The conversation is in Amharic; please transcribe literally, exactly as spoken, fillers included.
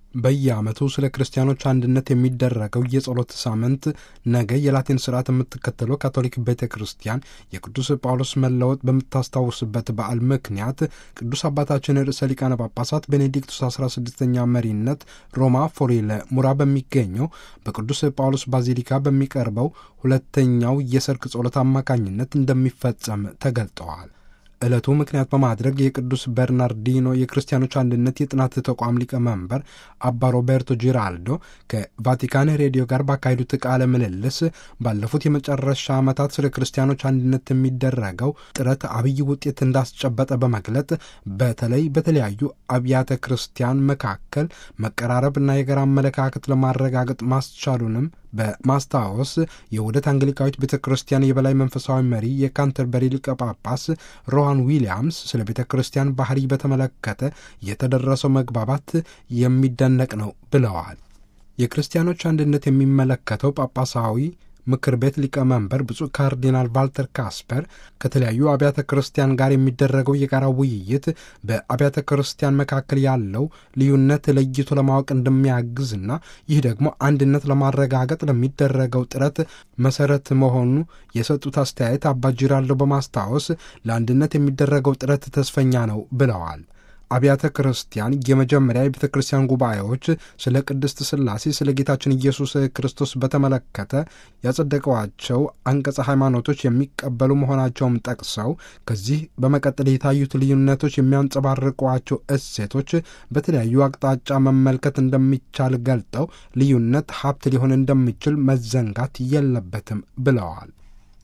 በየዓመቱ ስለ ክርስቲያኖች አንድነት የሚደረገው የጸሎት ሳምንት ነገ የላቲን ስርዓት የምትከተለው ካቶሊክ ቤተ ክርስቲያን የቅዱስ ጳውሎስ መለወጥ በምታስታውስበት በዓል ምክንያት ቅዱስ አባታችን ርዕሰ ሊቃነ ጳጳሳት ቤኔዲክቱስ አስራ ስድስተኛ መሪነት ሮማ ፎሪለ ሙራ በሚገኘው በቅዱስ ጳውሎስ ባዚሊካ በሚቀርበው ሁለተኛው የሰርክ ጸሎት አማካኝነት እንደሚፈጸም ተገልጠዋል። ዕለቱ ምክንያት በማድረግ የቅዱስ በርናርዲኖ የክርስቲያኖች አንድነት የጥናት ተቋም ሊቀመንበር አባ ሮቤርቶ ጂራልዶ ከቫቲካን ሬዲዮ ጋር ባካሄዱት ቃለ ምልልስ ባለፉት የመጨረሻ ዓመታት ስለ ክርስቲያኖች አንድነት የሚደረገው ጥረት አብይ ውጤት እንዳስጨበጠ በመግለጥ በተለይ በተለያዩ አብያተ ክርስቲያን መካከል መቀራረብና የጋራ አመለካከት ለማረጋገጥ ማስቻሉንም በማስታወስ የውህደት አንግሊካዊት ቤተ ክርስቲያን የበላይ መንፈሳዊ መሪ የካንተርበሪ ሊቀ ጳጳስ ሮሃን ዊሊያምስ ስለ ቤተ ክርስቲያን ባህሪ በተመለከተ የተደረሰው መግባባት የሚደነቅ ነው ብለዋል። የክርስቲያኖች አንድነት የሚመለከተው ጳጳሳዊ ምክር ቤት ሊቀመንበር ብፁዕ ካርዲናል ቫልተር ካስፐር ከተለያዩ አብያተ ክርስቲያን ጋር የሚደረገው የጋራ ውይይት በአብያተ ክርስቲያን መካከል ያለው ልዩነት ለይቶ ለማወቅ እንደሚያግዝና ይህ ደግሞ አንድነት ለማረጋገጥ ለሚደረገው ጥረት መሰረት መሆኑ የሰጡት አስተያየት አባ ጂራልዶ በማስታወስ ለአንድነት የሚደረገው ጥረት ተስፈኛ ነው ብለዋል። አብያተ ክርስቲያን የመጀመሪያ የቤተ ክርስቲያን ጉባኤዎች ስለ ቅድስት ሥላሴ ስለ ጌታችን ኢየሱስ ክርስቶስ በተመለከተ ያጸደቀዋቸው አንቀጸ ሃይማኖቶች የሚቀበሉ መሆናቸውም ጠቅሰው ከዚህ በመቀጠል የታዩት ልዩነቶች የሚያንጸባርቋቸው እሴቶች በተለያዩ አቅጣጫ መመልከት እንደሚቻል ገልጠው ልዩነት ሀብት ሊሆን እንደሚችል መዘንጋት የለበትም ብለዋል።